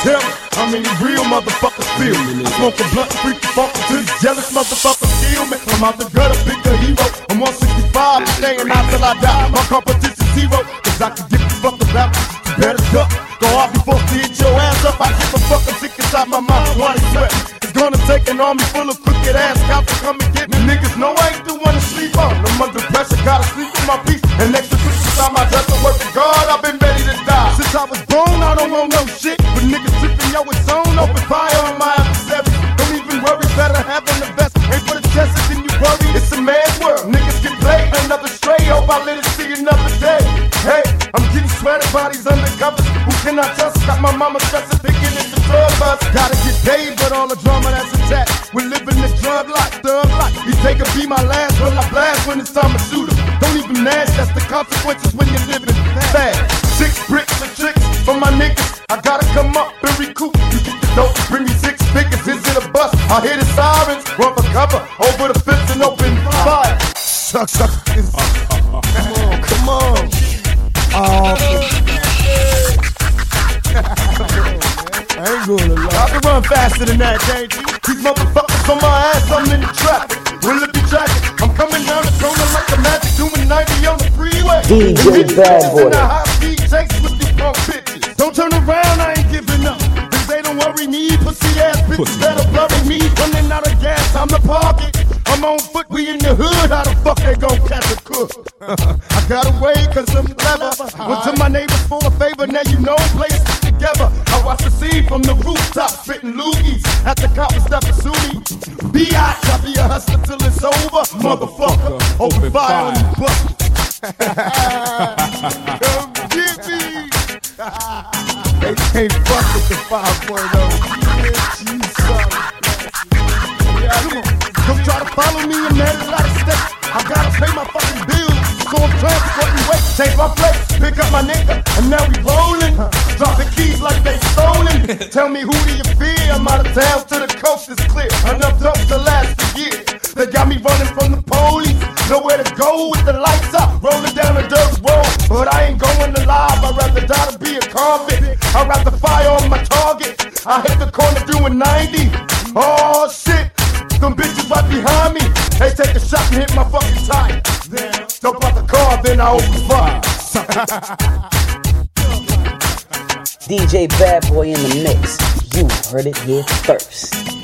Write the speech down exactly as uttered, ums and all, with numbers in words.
tell me how many real motherfuckers feel me. I smoke a blunt, freak the funk until these jealous motherfuckers kill me. I'm out the gutter, pick a hero. I'm one sixty-five, staying out till I die. My competition's zero, cause I can give a fuck about it. You better duck, go off before you hit your ass up. I give a fuck, I'm sick inside my mouth, wanna sweat. It's gonna take an army full of crooked ass cops to come and get me. Niggas know I ain't the one to sleep on. I'm under pressure, gotta sleep in my peace. And extra push inside my dress to work for God, I've been ready to die. Since I was born, I don't want no shit. But niggas tripping, yo, it's on. Open fire on my adversaries. Don't even worry, better having the best. Ain't for the chest, then you worry. It's a man's world. Niggas get played, another stray. Hope I let it see another day. Hey, I'm getting sweaty bodies undercovers. Who can I trust? Got my mama stressing, thinking it's a drug bust. Gotta get paid, but all the drama that's attached. We're living the drug life, thug life. He take a be my last, will I blast when it's time to shoot him? Don't even ask, that's the consequences when you're living fast. Six bricks and tricks for my niggas. I gotta come up and recoup. You get the dope, bring me six figures. Is it a bust? I hear the sirens, run for cover, over the fence and open fire. Suck, suck. Come on, come on. Oh, I ain't gonna lie. I can run faster than that, can't you? These motherfuckers on my ass, I'm in the traffic. Will it be traffic? I'm coming down the corner like a magic, doing ninety on the freeway. D J Bad Boy. In a high speed chase with these punk bitches. Don't turn around, I ain't giving up. Cause they don't worry me, pussy ass bitches that'll bury me. Running out of gas, I'm the pocket. I'm on foot, we in the hood. How the fuck they gon' catch a cook? I got away cause I'm clever. Went to my neighbors for a favor, now you know place together. I watch the scene from the rooftop, spitting loogies at the cop and stuff to sue me. B I I'll be a hustler till it's over. Motherfucker, open fire on you bust. Come get me. They can't fuck with the five point oh. Yeah, come on. Come try to follow me and man, a lot of steps. I gotta pay my fucking bills, so I'm transporting weight. Change my place, pick up my nigga, and now we rolling. Dropping keys like they stolen. Tell me who do you fear? I'm out of town to the coast is clear. Enough dope to last a year. They got me running from the police. Nowhere to go with the lights out, rolling down a dirt road. But I ain't going alive. I'd rather die to be a convict. I'd rather fire on my target. I hit the corner doing ninety. Oh shit. Them bitches right behind me. They take a shot and hit my fucking tire. Then jump out the car, then I open fire. D J Bad Boy in the mix. You heard it here first.